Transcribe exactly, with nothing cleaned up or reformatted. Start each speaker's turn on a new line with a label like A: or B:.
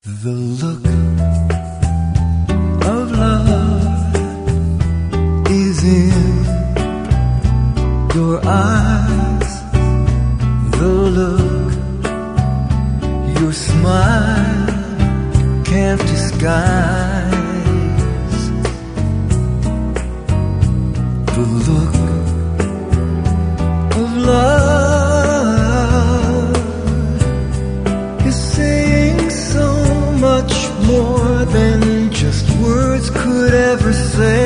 A: The look of love is in your eyes. The look your smile can't disguise. The look of love is saying so much more than just words could ever say.